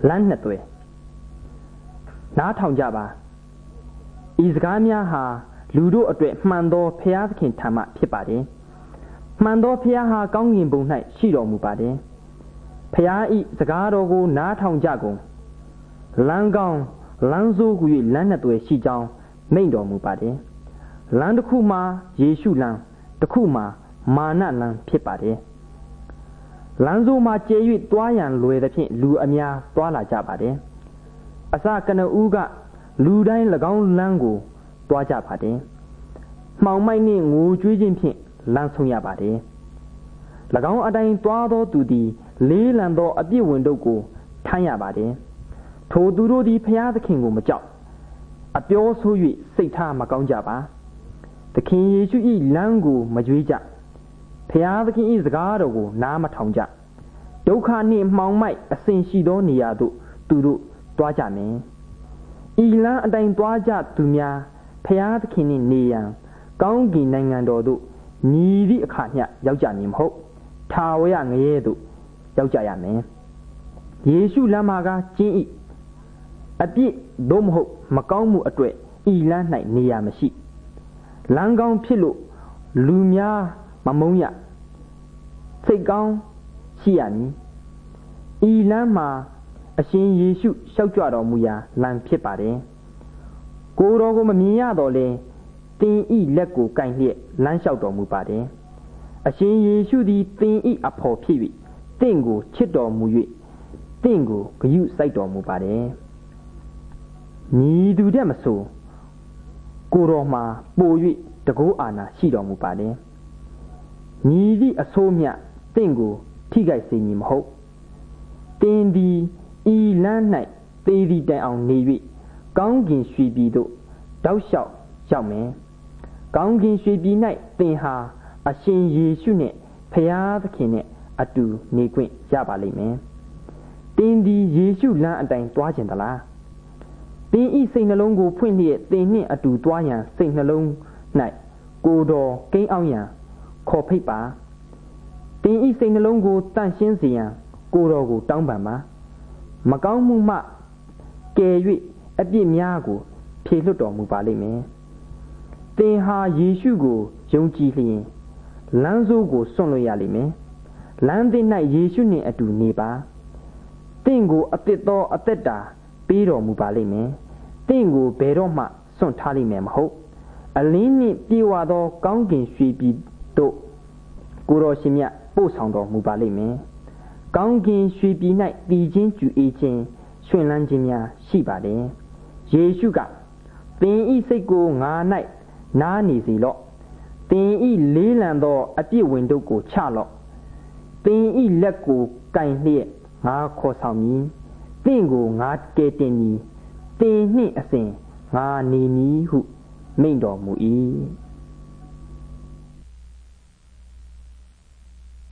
လမ်းနှစ်သွဲနားထောင်ကြပါဤစကားများဟာလူတို့အတွက်မှန်သောဖျားသခင်ထံမှဖြစ်ပါတယ်မှန်သောဖျားဟာကောင်းကင်ဘုံ၌ရှိတော်မူပါတယ်ဖျားဤစကားတော်ကိုနားထောင်ကြကုန်လမ်းကောင်းလမ်းဆိုးဟူ၍လမ်းနှစ်သွဲရှိကြောင်းမိန့်တော်မူပါတယ်လမ်းတစ်ခုမှာယေရှုလမ်းတစ်ခုမှာမာနလမ်းဖြစ်ပါတယ်လမ်းဆိုးမှာကျေ၍တွားရန်လွယ်သဖြင့်လူအများတွားလာကြပါတယ်အစကနဦးကလူတိုင်း၎င်းလမ်းကိုတွားကြပါတယ်မှောင်မိုက်နှင့်ငိုကြွေးခြင်းဖြင့်လမ်းဆုံးရပါတယ်၎င်းအတိုင်းတွားသောသူသည်လေးလံသောအပြစ်ဝင်တို့ကိုထမ်းရပါတယ်ထိုသူတို့သည်ဖျားသခင်ကိုမကြောက်အပြောဆို၍စိတ်ထားမကောင်းကြပါသခင်ယေရှု၏လမ်းကိုမကြွေးကြဖျားသခင်၏စကားတော်ကိုနားမထောင်ကြဒုက္ခနှင့်မှောင်မိုက်အစဉ်ရှိသောနေရာသို့သူတို့တွားကြမယ်ဤလမ်းအတိုင်းတွားကြသူများဖျားသခင်နှင့်နေရန်ကောင်းကင်နိုင်ငံတော်သို့မြည်သည့်အခါမျှရောက်ကြမည်မဟုတ်ထာဝရငရဲသို့ရောက်ကြရမယ်ယေရှုလမ်းမှာကကျင်း၏အပြစ်သို့မဟုတ်မကောင်းမှုအတွေ့ဤလမ်း၌နေရာမရှိလမ်းကောင်းဖြစ်လို့လူများမမုန်းရစိတ်ကောင်းရှိရမည်ဤလမ်းမှာအရှင်ယေရှုလျှောက်ကြွတော်မူရာလမ်းဖြစ်ပါတယ်ကိုယ်တော်ကိုမမြင်ရတော့လဲသင်ဤလက်ကိုကင်လျက်လမ်းလျှောက်တော်မူပါတယ်အရှင်ယေရှုသည်သင်ဤအဖော်ဖြစ်၍သင်ကိုချစ်တော်မူ၍သင်ကိုဂရုစိုက်တော်မူပါတယ်ညီသူတဲ့မဆိုကိုယ်တော်မှာပို၍တကောအာနာရှိတော်မူပါတယ်ညီသည့်အဆိုးမြသင်ကိုထိခိုက်စေမည်မဟုတ်သင်သည်ဤလမ်း၌သေသည်တိုင်အောင်နေ၍ကောင်းကင်ရွှေပြည်သို့တောက်လျှောက်ရောက်မယ်ကောင်းကင်ရွှေပြည်၌သင်ဟာအရှင်ယေရှုနှင့်ဖျားသခင်နှင့်အတူနေခွင့်ရပါလိမ့်မယ်သင်သည်ယေရှုလမ်းအတိုင်းသွားခြင်းသလားသင်ဤစိတ်နှလုံးကိုဖွင့်လျက်သင်နှင့်အတူသွားရန်စိတ်နှလုံး၌ကိုယ်တော်ကိန်းအောင်ရန်ခေါ်ဖိတ်ပါသင်ဤစိတ်နှလုံးကိုတန့်ရှင်းစေရန်ကိုယ်တော်ကိုတောင်းပန်ပါမကောင်းမှုမှကယ်၍အပြစ်များကိုဖြေလွတ်တော်မူပါလိမ့်မယ်သင်ဟာယေရှုကိုယုံကြည်လျင်လမ်းဆိုးကိုစွန့်လွတ်ရလိမ့်မယ်လမ်းသစ်၌ယေရှုနှင့်အတူနေပါသင်ကိုအသစ်သောအသက်တာပေးတော်မူပါလိမ့်မယ်သင်ကိုဘယ်တော့မှစွန့်ထားလိမ့်မယ်မဟုတ်အလင်းနှင့်ပြေဝသောကောင်းကင်ရွှေပြည်သို့ကိုတော်ရှင်မြတ်ပို့ဆောင်တော်မူပါလိမ့်မယ်ကောင်းကင်ရွှေပြည်၌တည်ခြင်းကျူအေးခြင်းရွှင်လန်းခြင်းများရှိပါတယ်ယေရှုကသင်ဤစိတ်ကိုငါ၌နားနေစေလော့သင်ဤလေးလံသောအပြစ်ဝင်တို့ကိုချလော့သင်ဤလက်ကိုကင်လျက်ငါခေါ်ဆောင်မည်သင်ကိုငါကယ်တင်မည်သင်နှင့်အစဉ်ငါနေမည်ဟုမိန့်တော်မူ၏